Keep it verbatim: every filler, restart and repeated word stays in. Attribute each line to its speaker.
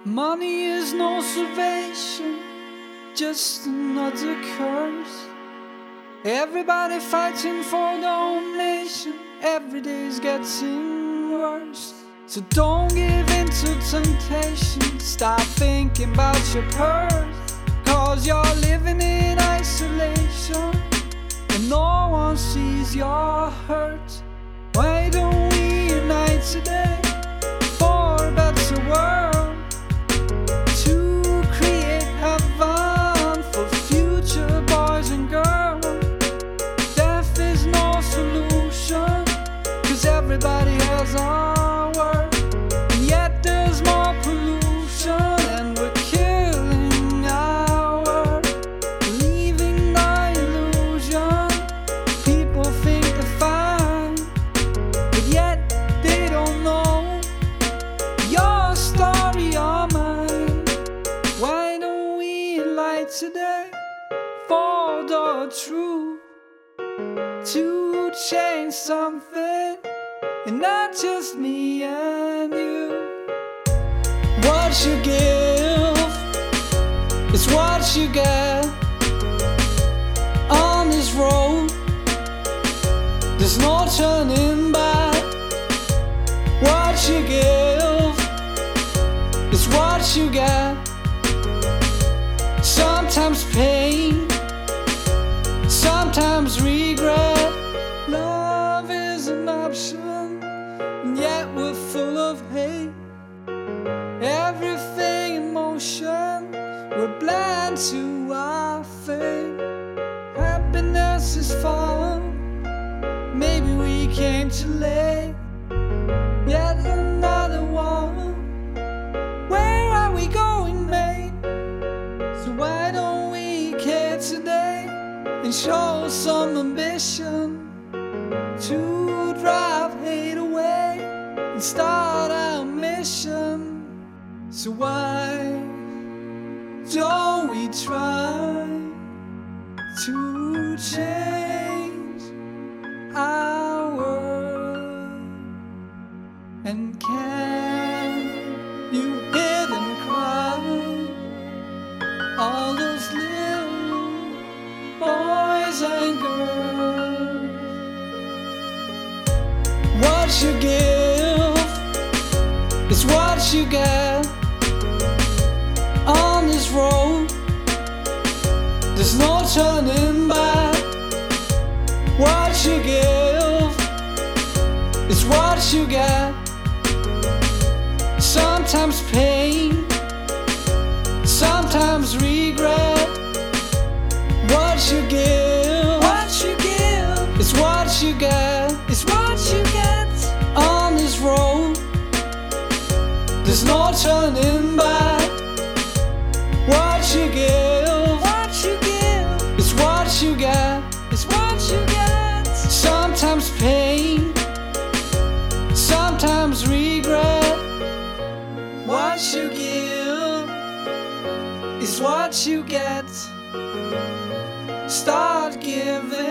Speaker 1: Money is no salvation, just another curse. Everybody fighting for their own nation, every day's getting worse. So don't give in to temptation, stop thinking about your purse. Cause you're living in isolation, and no one sees your hurt. Why don't we unite today for a better world? To create heaven for future boys and girls. Death is no solution, cause everybody has a word. And yet there's more pollution, and we're killing our world. Believing the illusion, people think they're fine, but yet they don't know your story or mine. Why don't we light today for the truth, to change something, and not just me and you? What you give is what you get. On this road, there's no turning back. What you give is what you get. Sometimes pain, sometimes regret. Love is an option, and yet we're full of hate. Everything in motion, we're blind to our fate. Happiness is fun, maybe we came too late. Yet another one, where are we going, mate? So why don't we care today and show some ambition to drive hate away and start our mission? So why don't we try to change our world? And can you hear them cry? All those little boys and girls. What you give is what you get. On this road, there's no turning back. What you give is what you get. Sometimes pain, sometimes regret. What you give, what you give is what you get. Is what you get. On this road, there's no turning back. What you give, what you give is what you get. Is what you get. Sometimes pain, sometimes regret. What you give is what you get. Start giving.